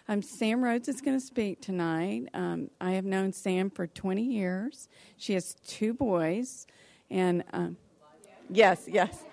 Sam Rhodes is going to speak tonight. I have known Sam for 20 years. She has 2 boys, and yes.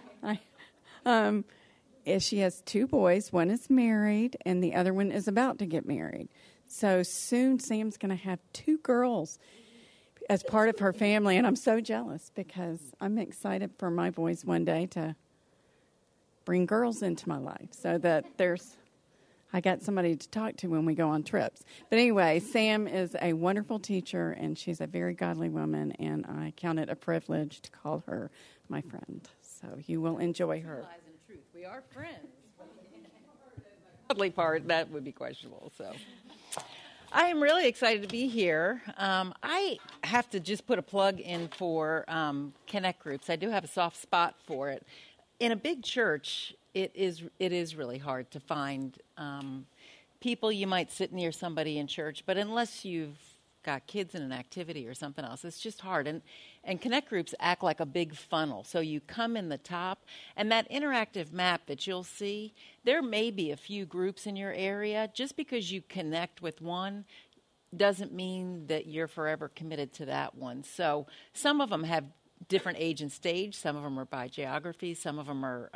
She has 2 boys. One is married, and the other one is about to get married. So soon, Sam's going to have 2 girls as part of her family, and I'm so jealous because I'm excited for my boys one day to bring girls into my life so that I got somebody to talk to when we go on trips. But anyway, Sam is a wonderful teacher, and she's a very godly woman, and I count it a privilege to call her my friend. So you will enjoy her. Lies and truth. We are friends. The godly part, that would be questionable. So I am really excited to be here. I have to just put a plug in for Connect groups. I do have a soft spot for it. In a big church, it is really hard to find people. You might sit near somebody in church, but unless you've got kids in an activity or something else, it's just hard. And Connect groups act like a big funnel. So you come in the top, and that interactive map that you'll see, there may be a few groups in your area. Just because you connect with one doesn't mean that you're forever committed to that one. So some of them have different age and stage. Some of them are by geography. Some of them are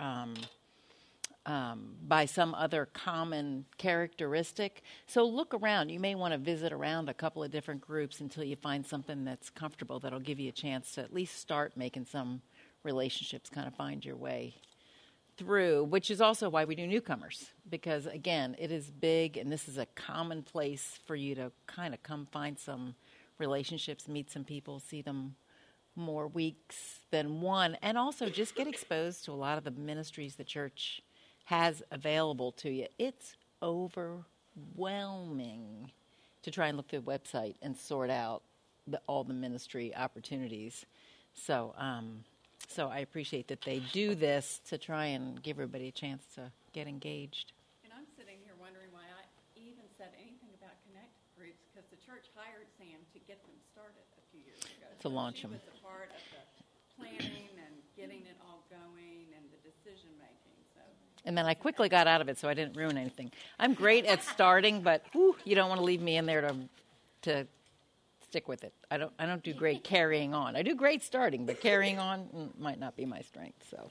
by some other common characteristic. So look around. You may want to visit around a couple of different groups until you find something that's comfortable that'll give you a chance to at least start making some relationships, kind of find your way through, which is also why we do newcomers, because, again, it is big, and this is a common place for you to kind of come find some relationships, meet some people, see them more weeks than one, and also just get exposed to a lot of the ministries the church has available to you. It's overwhelming to try and look through the website and sort out all the ministry opportunities. So I appreciate that they do this to try and give everybody a chance to get engaged. And I'm sitting here wondering why I even said anything about Connect groups, because the church hired Sam to get them started a few years ago. To launch them. She was a part of the planning and getting it all going and the decision making. And then I quickly got out of it, so I didn't ruin anything. I'm great at starting, but you don't want to leave me in there to stick with it. I don't do great carrying on. I do great starting, but carrying on might not be my strength. So,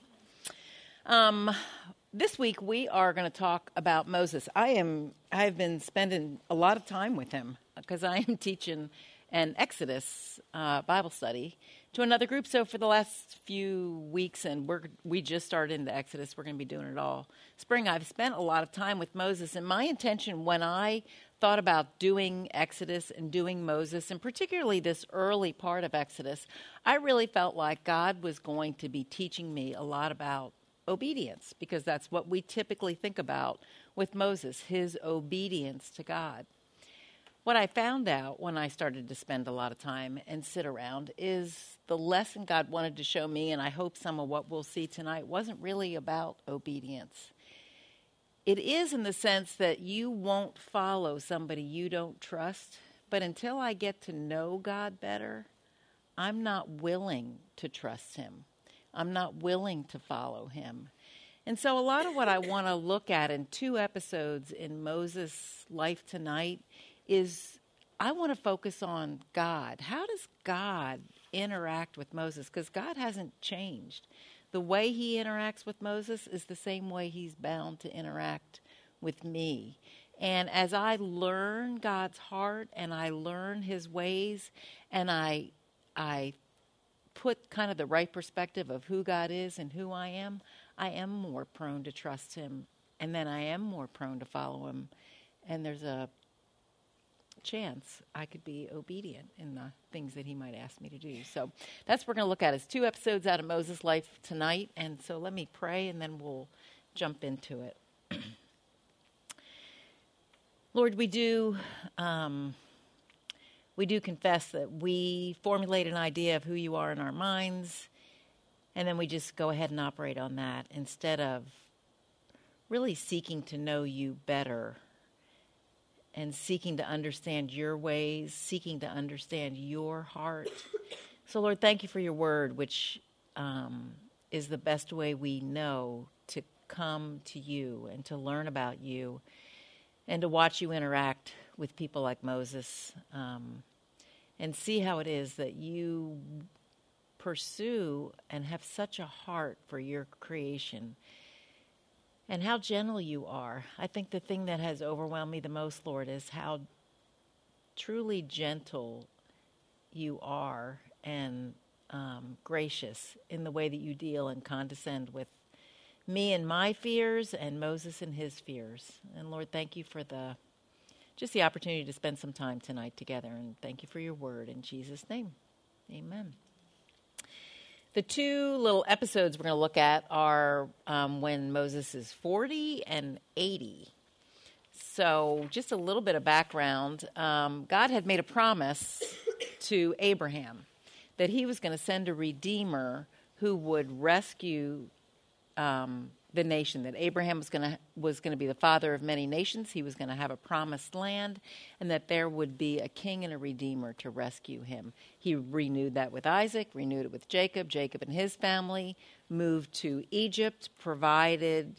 this week we are going to talk about Moses. I've been spending a lot of time with him because I am teaching an Exodus Bible study to another group. So for the last few weeks, and we just started into Exodus, we're going to be doing it all spring, I've spent a lot of time with Moses. And my intention when I thought about doing Exodus and doing Moses, and particularly this early part of Exodus, I really felt like God was going to be teaching me a lot about obedience, because that's what we typically think about with Moses, his obedience to God. What I found out when I started to spend a lot of time and sit around is the lesson God wanted to show me, and I hope some of what we'll see tonight, wasn't really about obedience. It is in the sense that you won't follow somebody you don't trust, but until I get to know God better, I'm not willing to trust him. I'm not willing to follow him. And so a lot of what I want to look at in 2 episodes in Moses' life tonight is I want to focus on God. How does God interact with Moses? Because God hasn't changed. The way he interacts with Moses is the same way he's bound to interact with me. And as I learn God's heart and I learn his ways and I put kind of the right perspective of who God is and who I am more prone to trust him, and then I am more prone to follow him. And there's a chance I could be obedient in the things that he might ask me to do. So that's what we're going to look at. It's 2 episodes out of Moses' life tonight. And so let me pray and then we'll jump into it. Lord, we do confess that we formulate an idea of who you are in our minds, and then we just go ahead and operate on that instead of really seeking to know you better and seeking to understand your ways, seeking to understand your heart. So, Lord, thank you for your word, which is the best way we know to come to you and to learn about you. and to watch you interact with people like Moses, and see how it is that you pursue and have such a heart for your creation, and how gentle you are. I think the thing that has overwhelmed me the most, Lord, is how truly gentle you are and gracious in the way that you deal and condescend with me and my fears and Moses and his fears. And Lord, thank you for the opportunity to spend some time tonight together, and thank you for your word in Jesus' name. Amen. The two little episodes we're going to look at are when Moses is 40 and 80. So just a little bit of background. God had made a promise to Abraham that he was going to send a redeemer who would rescue the nation, that Abraham was going to be the father of many nations. He was going to have a promised land, and that there would be a king and a redeemer to rescue him. He renewed that with Isaac, renewed it with Jacob. Jacob and his family moved to Egypt, provided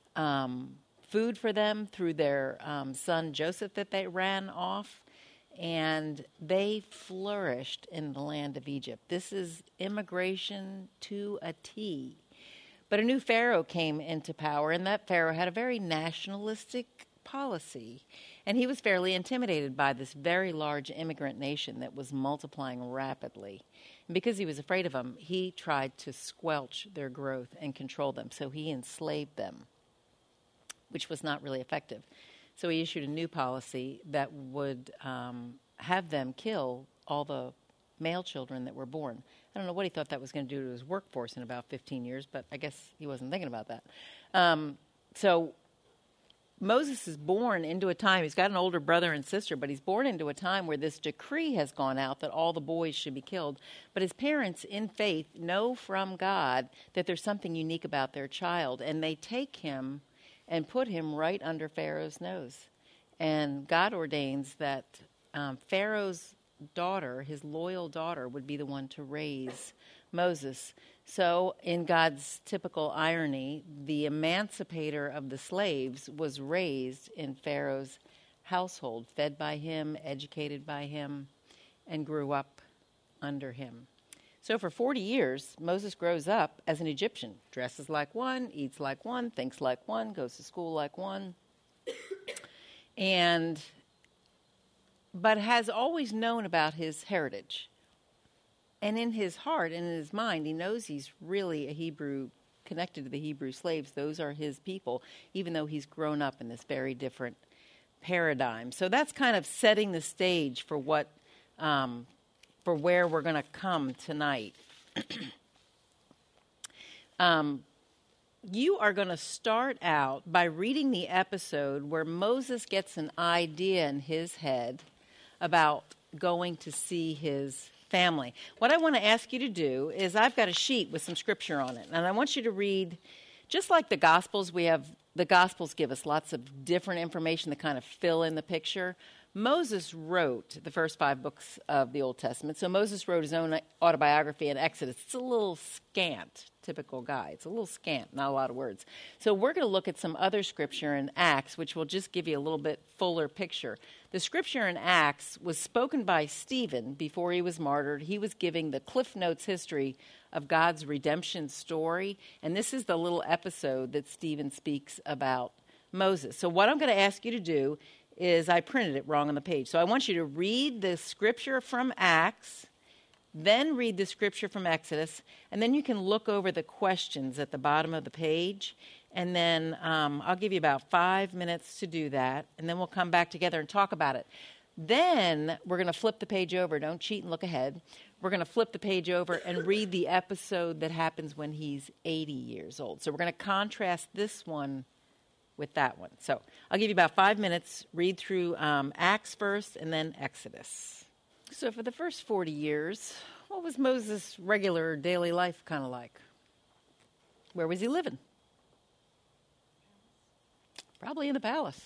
food for them through their son Joseph that they ran off, and they flourished in the land of Egypt. This is immigration to a T. But a new Pharaoh came into power, and that Pharaoh had a very nationalistic policy. And he was fairly intimidated by this very large immigrant nation that was multiplying rapidly. And because he was afraid of them, he tried to squelch their growth and control them. So he enslaved them, which was not really effective. So he issued a new policy that would have them kill all the male children that were born. I don't know what he thought that was going to do to his workforce in about 15 years, but I guess he wasn't thinking about that. So Moses is born into a time, he's got an older brother and sister, but he's born into a time where this decree has gone out that all the boys should be killed. But his parents, in faith, know from God that there's something unique about their child, and they take him and put him right under Pharaoh's nose. And God ordains that Pharaoh's daughter, his loyal daughter, would be the one to raise Moses. So, in God's typical irony, the emancipator of the slaves was raised in Pharaoh's household, fed by him, educated by him, and grew up under him. So for 40 years, Moses grows up as an Egyptian, dresses like one, eats like one, thinks like one, goes to school like one, but has always known about his heritage. And in his heart and in his mind, he knows he's really a Hebrew, connected to the Hebrew slaves. Those are his people, even though he's grown up in this very different paradigm. So that's kind of setting the stage for for where we're going to come tonight. You are going to start out by reading the episode where Moses gets an idea in his head about going to see his family. What I want to ask you to do is, I've got a sheet with some scripture on it, and I want you to read, just like the Gospels, the Gospels give us lots of different information to kind of fill in the picture. Moses wrote the first 5 books of the Old Testament. So Moses wrote his own autobiography in Exodus. It's a little scant, typical guy. It's a little scant, not a lot of words. So we're going to look at some other scripture in Acts, which will just give you a little bit fuller picture. The scripture in Acts was spoken by Stephen before he was martyred. He was giving the Cliff Notes history of God's redemption story. And this is the little episode that Stephen speaks about Moses. So what I'm going to ask you to do is, I printed it wrong on the page. So I want you to read the scripture from Acts, then read the scripture from Exodus, and then you can look over the questions at the bottom of the page. And then I'll give you about 5 minutes to do that, and then we'll come back together and talk about it. Then we're going to flip the page over. Don't cheat and look ahead. We're going to flip the page over and read the episode that happens when he's 80 years old. So we're going to contrast this one with that one. So I'll give you about 5 minutes. Read through Acts first and then Exodus. So for the first 40 years, what was Moses' regular daily life kind of like? Where was he living? Probably in the palace.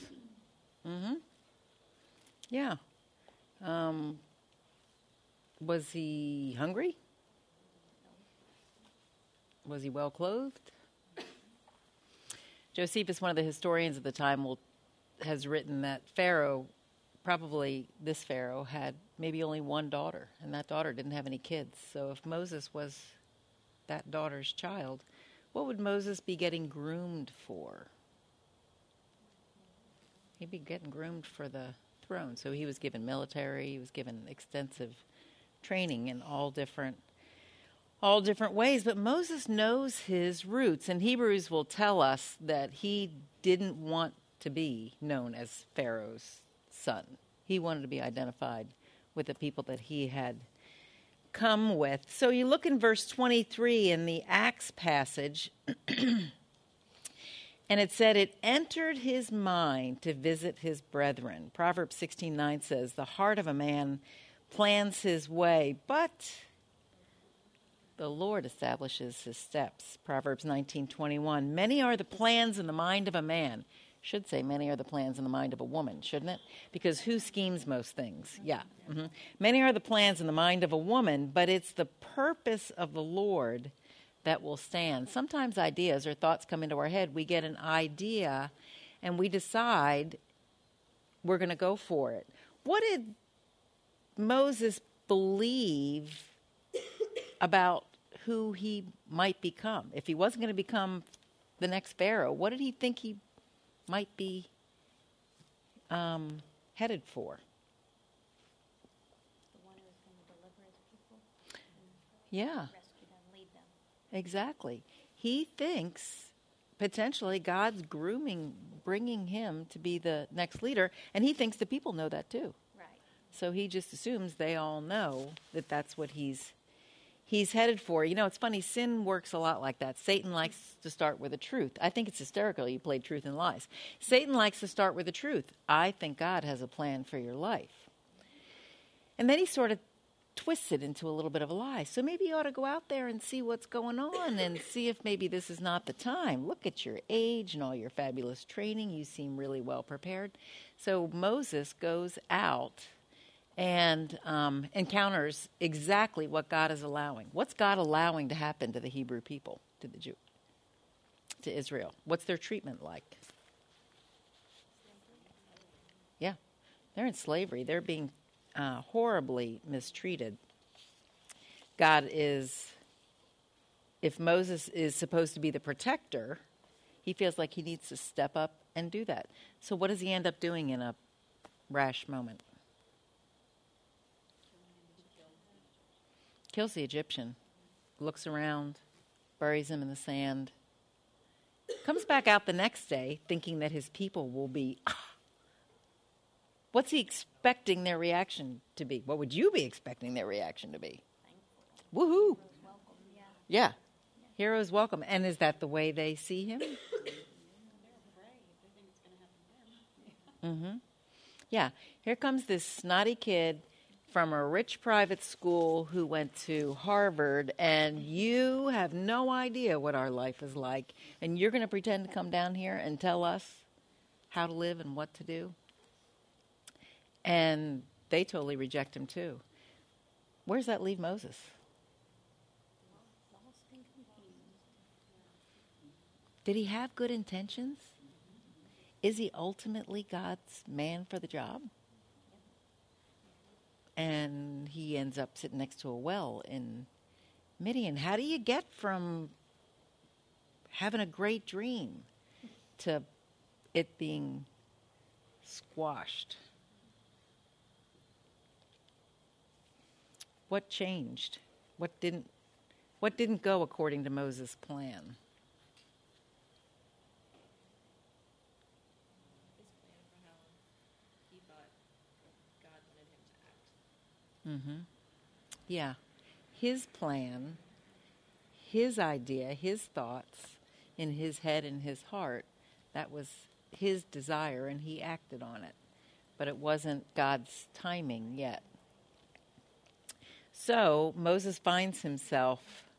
Yeah. Was he hungry? Was he well clothed? Josephus, one of the historians of the time, will has written that Pharaoh, probably this Pharaoh, had maybe only one daughter, and that daughter didn't have any kids. So if Moses was that daughter's child, what would Moses be getting groomed for? He'd be getting groomed for the throne. So he was given military, he was given extensive training in all different ways. But Moses knows his roots, and Hebrews will tell us that he didn't want to be known as Pharaoh's son. He wanted to be identified with the people that he had come with. So you look in verse 23 in the Acts passage, and it said, it entered his mind to visit his brethren. Proverbs 16:9 says, the heart of a man plans his way, but the Lord establishes his steps. Proverbs 19:21, many are the plans in the mind of a man. Should say many are the plans in the mind of a woman, shouldn't it? Because who schemes most things? Yeah. Mm-hmm. Many are the plans in the mind of a woman, but it's the purpose of the Lord that will stand. Sometimes ideas or thoughts come into our head. We get an idea and we decide we're going to go for it. What did Moses believe about who he might become? If he wasn't going to become the next Pharaoh, what did he think he might be headed for? The one who's going to deliver his people. Yeah. Rescue them, lead them. Exactly. He thinks potentially God's bringing him to be the next leader, and he thinks the people know that too. Right. So he just assumes they all know that that's what he's headed for. You know, it's funny, sin works a lot like that. Satan likes to start with the truth. I think it's hysterical you played truth and lies. Satan likes to start with the truth. I think God has a plan for your life. And then he sort of twists it into a little bit of a lie. So maybe you ought to go out there and see what's going on and see if maybe this is not the time. Look at your age and all your fabulous training. You seem really well prepared. So Moses goes out and encounters exactly what God is allowing. What's God allowing to happen to the Hebrew people, to the Jew, to Israel? What's their treatment like? Yeah, they're in slavery. They're being horribly mistreated. God is, if Moses is supposed to be the protector, he feels like he needs to step up and do that. So what does he end up doing in a rash moment? Kills the Egyptian, looks around, buries him in the sand, comes back out the next day thinking that his people will be, what's he expecting their reaction to be? What would you be expecting their reaction to be? Woohoo! Heroes welcome, yeah. Yeah. Heroes welcome. And is that the way they see him? Mm-hmm. Yeah. Here comes this snotty kid from a rich private school who went to Harvard, and you have no idea what our life is like, and you're going to pretend to come down here and tell us how to live and what to do? And they totally reject him too. Where does that leave Moses? Lost and confused. Did he have good intentions? Is he ultimately God's man for the job? And he ends up sitting next to a well in Midian. How do you get from having a great dream to it being squashed? What changed? What didn't go according to Moses' plan? His plan for how he thought God wanted him to act. Mm-hmm. Yeah. His plan, his idea, his thoughts in his head and his heart, that was his desire, and he acted on it. But it wasn't God's timing yet. So Moses finds himself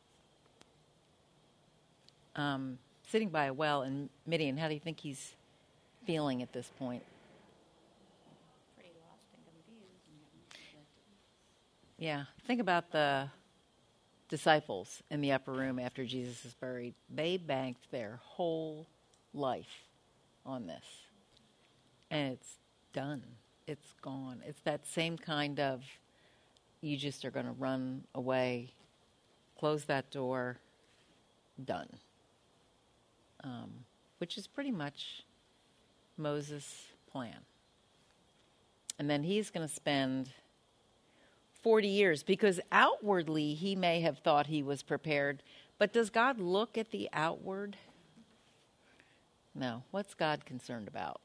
sitting by a well in Midian. How do you think he's feeling at this point? Pretty lost and confused. Yeah. Think about the disciples in the upper room after Jesus is buried. They banked their whole life on this. and it's done. It's gone. It's that same kind of, you just are going to run away, close that door, done. Which is pretty much Moses' plan. And then he's going to spend 40 years, because outwardly he may have thought he was prepared, but does God look at the outward? No. What's God concerned about?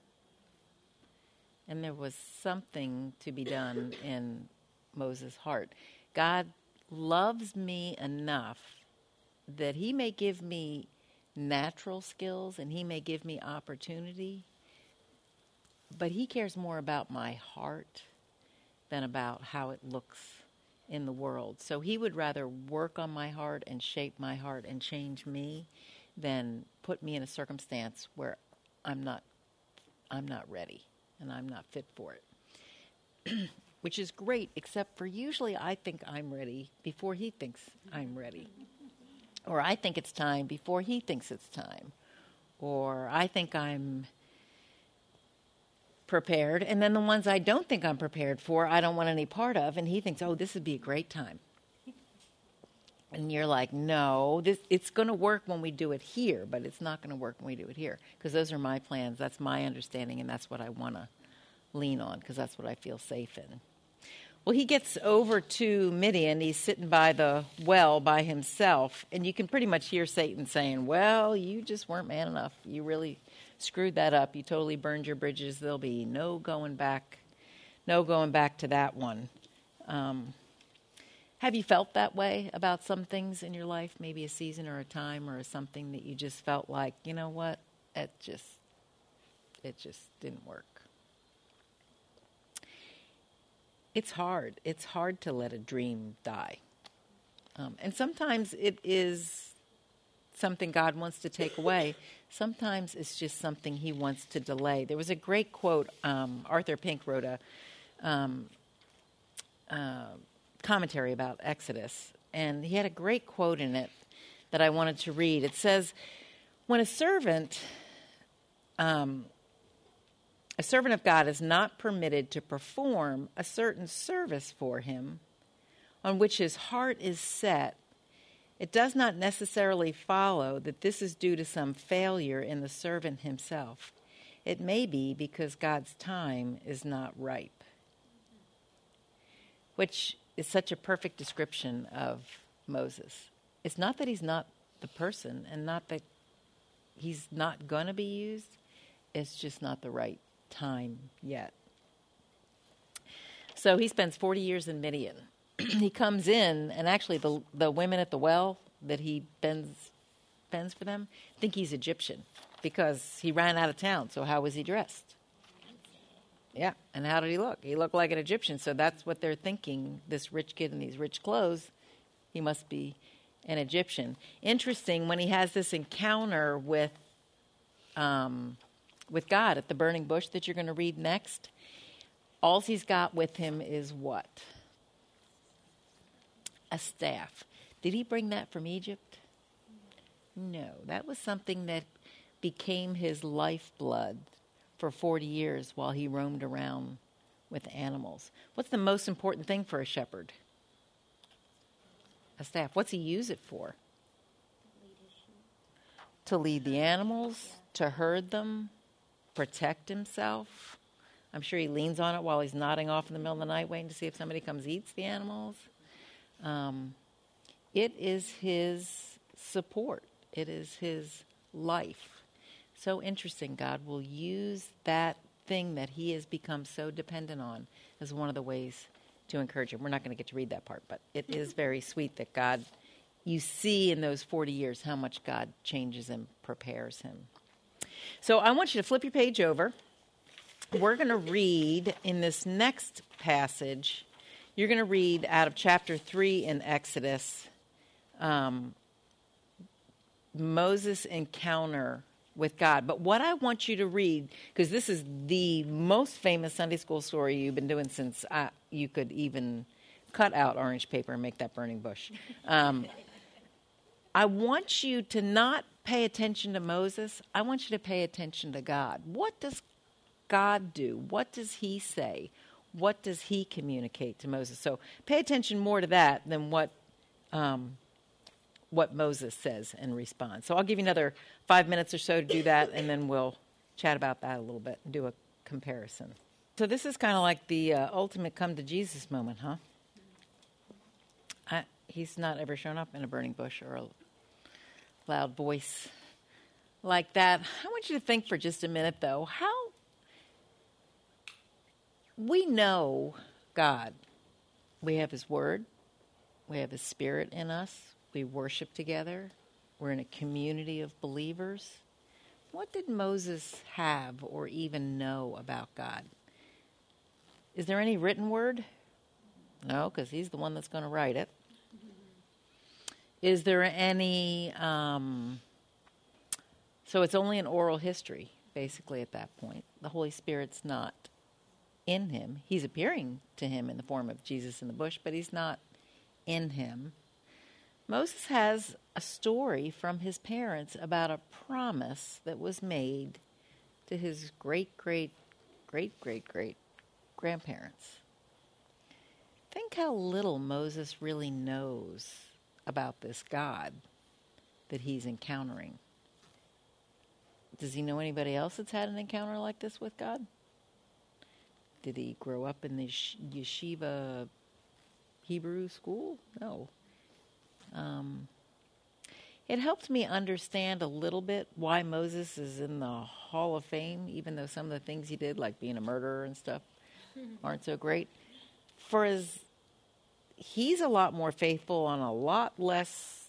And there was something to be done in Moses' heart. God loves me enough that he may give me natural skills and he may give me opportunity, but he cares more about my heart than about how it looks in the world. So he would rather work on my heart and shape my heart and change me than put me in a circumstance where I'm not ready and I'm not fit for it. Which is great, except for usually I think I'm ready before he thinks I'm ready. Or I think it's time before he thinks it's time. Or I think I'm prepared, and then the ones I don't think I'm prepared for, I don't want any part of, and he thinks, oh, this would be a great time. And you're like, no, it's going to work when we do it here, but it's not going to work when we do it here, because those are my plans, that's my understanding, and that's what I want to lean on, because that's what I feel safe in. Well, he gets over to Midian. He's sitting by the well by himself, and you can pretty much hear Satan saying, well, you just weren't man enough. You really screwed that up. You totally burned your bridges. There'll be no going back to that one. Have you felt that way about some things in your life, maybe a season or a time or something that you just felt like, you know what, it just didn't work? It's hard. It's hard to let a dream die. And sometimes it is something God wants to take away. Sometimes it's just something he wants to delay. There was a great quote. Arthur Pink wrote a commentary about Exodus, and he had a great quote in it that I wanted to read. It says, when a servant of God is not permitted to perform a certain service for him on which his heart is set, it does not necessarily follow that this is due to some failure in the servant himself. It may be because God's time is not ripe, which is such a perfect description of Moses. It's not that he's not the person and not that he's not going to be used. It's just not the right time yet. So he spends 40 years in Midian. He comes in, and actually the women at the well that he fends for them think he's Egyptian because he ran out of town. So how was he dressed? Yeah, and how did he look? He looked like an Egyptian, so that's what they're thinking. This rich kid in these rich clothes, he must be an Egyptian. Interesting, when he has this encounter with God at the burning bush that you're going to read next, all he's got with him is what? A staff. Did he bring that from Egypt? No, that was something that became his lifeblood for 40 years while he roamed around with animals. What's the most important thing for a shepherd? A staff. What's he use it for? To lead the animals, to herd them, protect himself. I'm sure he leans on it while he's nodding off in the middle of the night waiting to see if somebody comes eats the animals. It is his support. It is his life. So interesting. God will use that thing that he has become so dependent on as one of the ways to encourage him. We're not going to get to read that part, but it is very sweet that God, you see in those 40 years how much God changes and prepares him. So I want you to flip your page over. We're going to read in this next passage, you're going to read out of chapter 3 in Exodus, Moses' encounter with God. But what I want you to read, because this is the most famous Sunday school story you've been doing since you could even cut out orange paper and make that burning bush. I want you to not pay attention to Moses. I want you to pay attention to God. What does God do? What does he say? What does he communicate to Moses? So pay attention more to that than what Moses says in response. So I'll give you another 5 minutes or so to do that, and then we'll chat about that a little bit and do a comparison. So this is kind of like the ultimate come to Jesus moment, huh? He's not ever shown up in a burning bush or a loud voice like that. I want you to think for just a minute, though, how we know God. We have his word. We have his spirit in us. We worship together. We're in a community of believers. What did Moses have or even know about God? Is there any written word? No, because he's the one that's going to write it. Is there any, so it's only an oral history, basically, at that point. The Holy Spirit's not in him. He's appearing to him in the form of Jesus in the bush, but he's not in him. Moses has a story from his parents about a promise that was made to his great-great-great-great-great-grandparents. Think how little Moses really knows about this God that he's encountering. Does he know anybody else that's had an encounter like this with God? Did he grow up in the yeshiva Hebrew school? No. It helped me understand a little bit why Moses is in the Hall of Fame, even though some of the things he did, like being a murderer and stuff, aren't so great. He's a lot more faithful on a lot less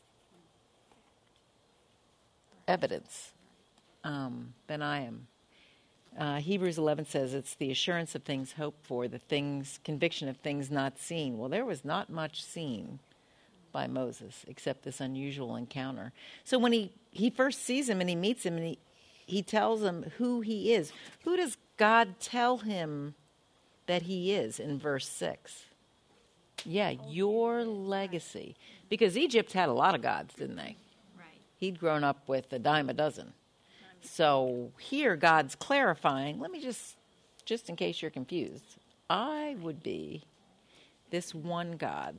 evidence than I am. Hebrews 11 says it's the assurance of things hoped for, conviction of things not seen. Well, there was not much seen by Moses except this unusual encounter. So when he first sees him and he meets him and he tells him who he is, who does God tell him that he is in verse 6? Yeah, your legacy. Because Egypt had a lot of gods, didn't they? Right. He'd grown up with a dime a dozen. So here God's clarifying, let me just in case you're confused, I would be this one God.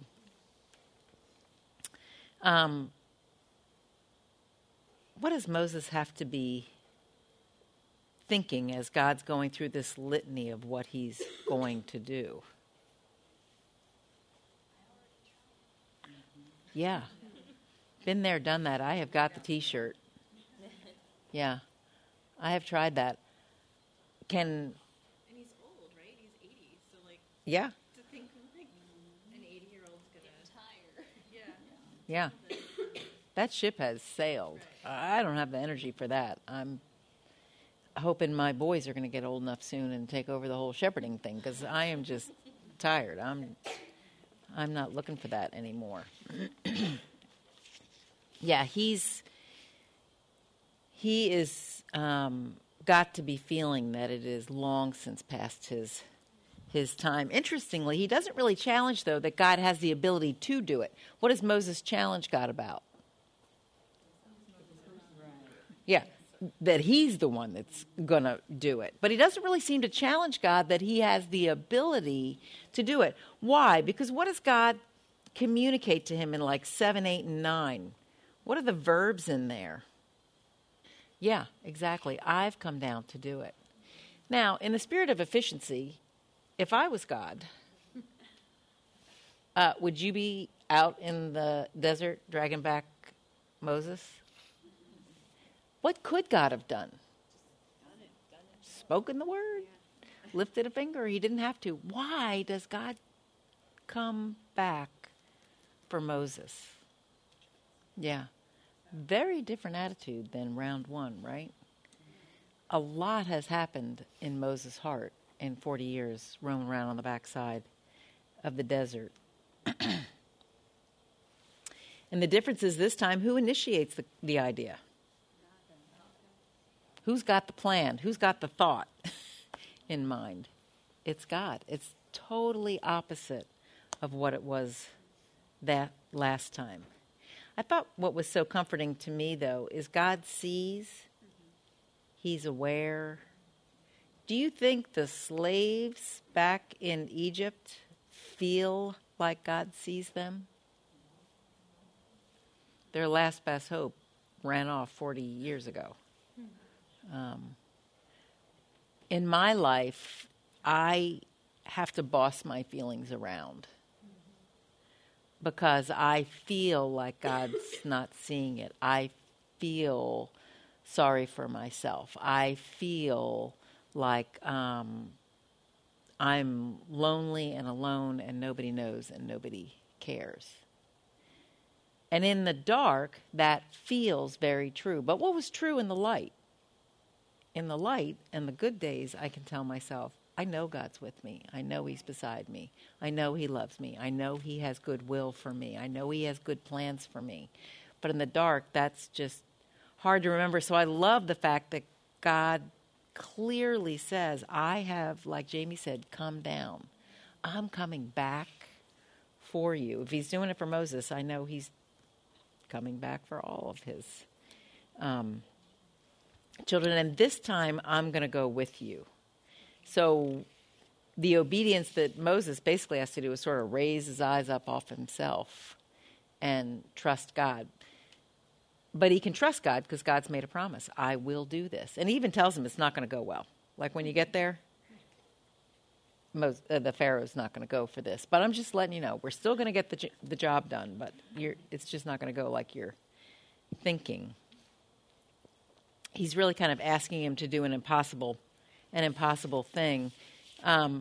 What does Moses have to be thinking as God's going through this litany of what he's going to do? Yeah. Been there, done that. I have got the T-shirt. Yeah. I have tried that. And he's old, right? He's 80, so Yeah. to think like an 80-year-old's gonna tired. Yeah. That ship has sailed. I don't have the energy for that. I'm hoping my boys are going to get old enough soon and take over the whole shepherding thing, because I am just tired. I'm not looking for that anymore. Yeah, he is got to be feeling that it is long since past his time. Interestingly, he doesn't really challenge, though, that God has the ability to do it. What does Moses challenge God about? Yeah, that he's the one that's going to do it. But he doesn't really seem to challenge God that he has the ability to do it. Why? Because what does God communicate to him in like 7, 8, and 9? What are the verbs in there? Yeah, exactly. I've come down to do it. Now, in the spirit of efficiency, if I was God, would you be out in the desert dragging back Moses? What could God have done? Spoken the word? Lifted a finger? He didn't have to. Why does God come back for Moses? Yeah. Very different attitude than round one, right? A lot has happened in Moses' heart in 40 years roaming around on the backside of the desert. And the difference is this time, who initiates the idea? Who's got the plan? Who's got the thought in mind? It's God. It's totally opposite of what it was that last time. I thought what was so comforting to me, though, is God sees, he's aware, Do you think the slaves back in Egypt feel like God sees them? Their last best hope ran off 40 years ago. In my life, I have to boss my feelings around because I feel like God's not seeing it. I feel sorry for myself. I feel like I'm lonely and alone and nobody knows and nobody cares. And in the dark, that feels very true. But what was true in the light? In the light and the good days, I can tell myself, I know God's with me. I know he's beside me. I know he loves me. I know he has good will for me. I know he has good plans for me. But in the dark, that's just hard to remember. So I love the fact that God clearly says, I have, like Jamie said, come down. I'm coming back for you. If he's doing it for Moses, I know he's coming back for all of his children. And this time, I'm going to go with you. So the obedience that Moses basically has to do is sort of raise his eyes up off himself and trust God. But he can trust God because God's made a promise. I will do this. And he even tells him it's not going to go well. Like when you get there, the Pharaoh's not going to go for this. But I'm just letting you know, we're still going to get the job done, but it's just not going to go like you're thinking. He's really kind of asking him to do an impossible thing. And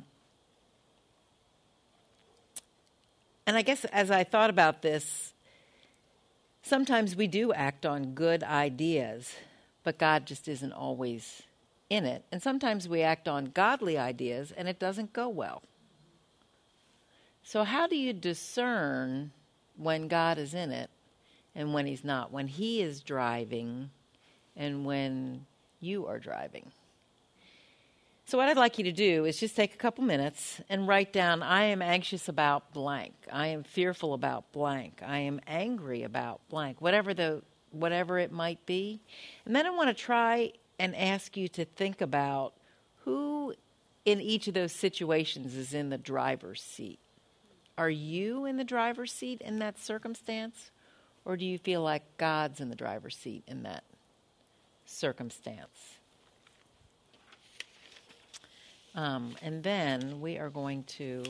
I guess as I thought about this, sometimes we do act on good ideas, but God just isn't always in it. And sometimes we act on godly ideas and it doesn't go well. So how do you discern when God is in it and when he's not? When he is driving and when you are driving? So what I'd like you to do is just take a couple minutes and write down, I am anxious about blank. I am fearful about blank. I am angry about blank, whatever it might be. And then I want to try and ask you to think about who in each of those situations is in the driver's seat. Are you in the driver's seat in that circumstance? Or do you feel like God's in the driver's seat in that circumstance? And then we are going to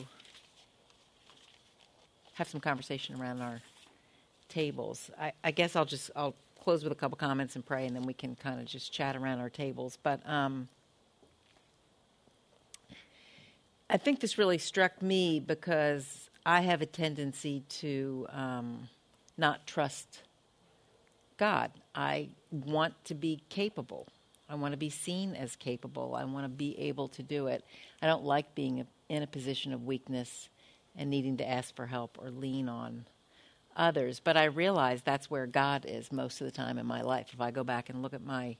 have some conversation around our tables. I guess I'll close with a couple comments and pray, and then we can kind of just chat around our tables. But I think this really struck me because I have a tendency to not trust God. I want to be capable. I want to be seen as capable. I want to be able to do it. I don't like being in a position of weakness and needing to ask for help or lean on others. But I realize that's where God is most of the time in my life. If I go back and look at my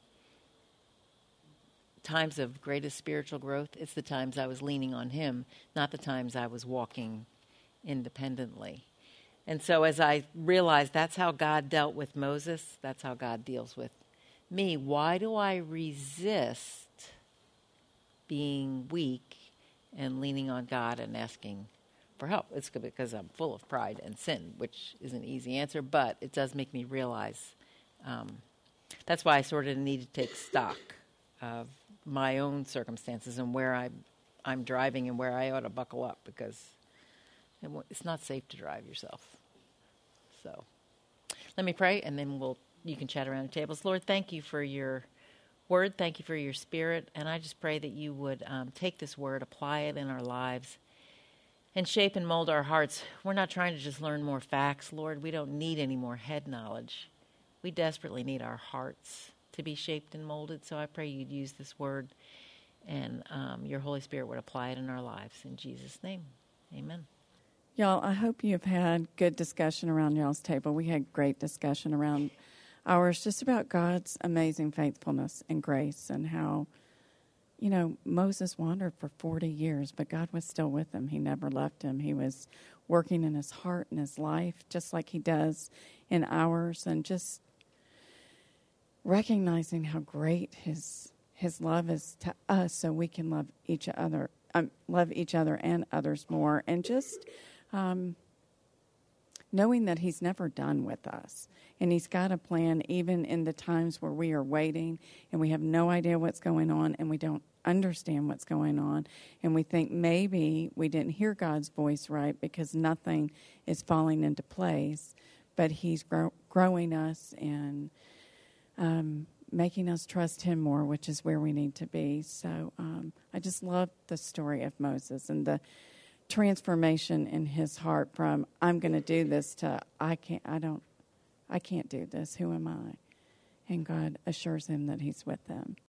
times of greatest spiritual growth, it's the times I was leaning on him, not the times I was walking independently. And so as I realized that's how God dealt with Moses, that's how God deals with me. Why do I resist being weak and leaning on God and asking for help? It's because I'm full of pride and sin, which is an easy answer, but it does make me realize that's why I sort of need to take stock of my own circumstances and where I'm driving and where I ought to buckle up, because it's not safe to drive yourself. So let me pray, and then you can chat around the tables. Lord, thank you for your word. Thank you for your spirit. And I just pray that you would take this word, apply it in our lives, and shape and mold our hearts. We're not trying to just learn more facts, Lord. We don't need any more head knowledge. We desperately need our hearts to be shaped and molded. So I pray you'd use this word and your Holy Spirit would apply it in our lives. In Jesus' name, amen. Y'all, I hope you've had good discussion around y'all's table. We had great discussion around ours just about God's amazing faithfulness and grace and how, Moses wandered for 40 years, but God was still with him. He never left him. He was working in his heart and his life just like he does in ours, and just recognizing how great his His love is to us so we can love each other and others more, and just knowing that He's never done with us. And He's got a plan even in the times where we are waiting and we have no idea what's going on and we don't understand what's going on. And we think maybe we didn't hear God's voice right because nothing is falling into place. But He's growing us and making us trust Him more, which is where we need to be. So I just love the story of Moses and the transformation in his heart from I'm going to do this to I can't do this. Who am I? And God assures him that He's with him.